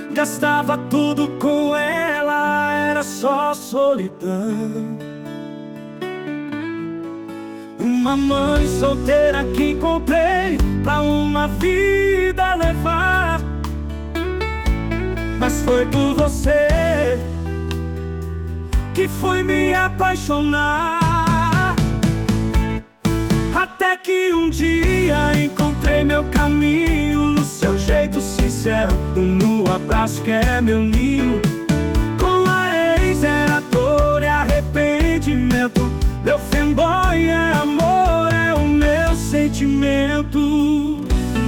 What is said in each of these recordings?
Gastava tudo com ela, era só solidão. Uma mãe solteira que encontrei pra uma vida levar. Mas foi por você que fui me apaixonar. Até que um dia encontrei meu caminho no seu jeito sincero, no abraço que é meu ninho. Com a ex era dor e arrependimento, meu fanboy é amor, é o meu sentimento.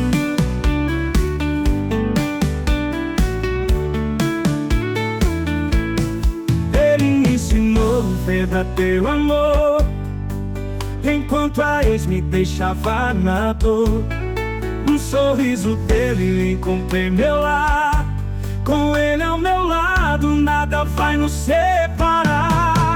Ele me ensinou o verdadeiro amor, enquanto a ex me deixava na dor. No sorriso dele encontrei meu lar, com ele ao meu lado nada vai nos separar.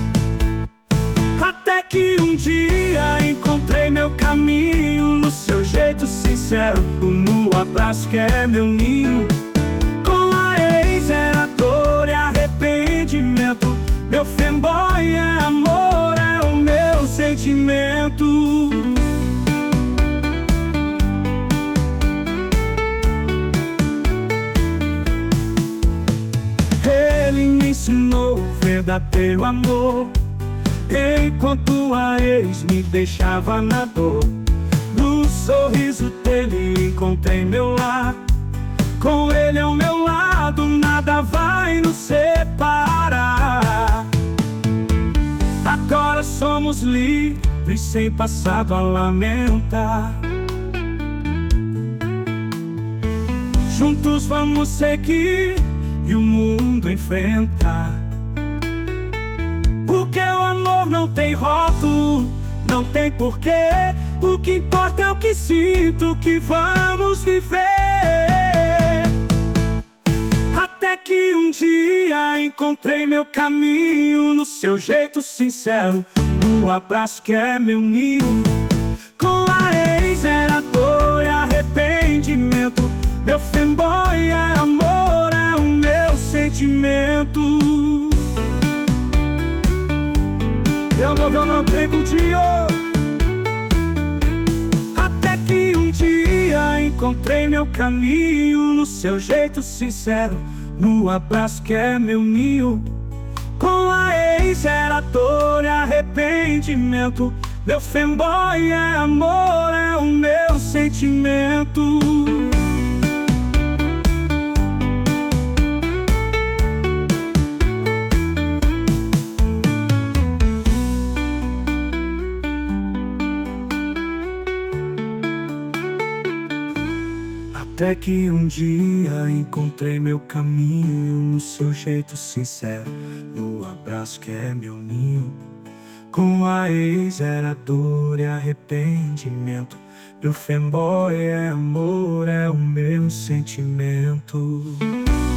Até que um dia encontrei meu caminho no seu jeito sincero, no abraço que é meu ninho. Com a ex era dor e arrependimento, meu fanboy é amor, é o meu sentimento. Ele me ensinou o verdadeiro amor, enquanto a ex me deixava na dor. No sorriso dele encontrei meu lar, com ele ao meu lado nada vai nos separar. Agora somos livres, sem passado a lamentar. Juntos vamos seguir e o mundo enfrentar. Porque o amor não tem rótulo, não tem porquê. O que importa é o que sinto, que vamos viver. Até que um dia encontrei meu caminho no seu jeito sincero, no abraço que é meu ninho. Com a ex era dor e arrependimento, meu fanboy é amor, é o meu sentimento. Eu não tenho dia. Até que um dia encontrei meu caminho no seu jeito sincero, no abraço que é meu ninho. Com a ex era dor e arrependimento, meu fanboy é amor, é o meu sentimento. Até que um dia encontrei meu caminho no seu jeito sincero, no abraço que é meu ninho. Com a ex era dor e arrependimento, meu fanboy é amor, é o meu sentimento.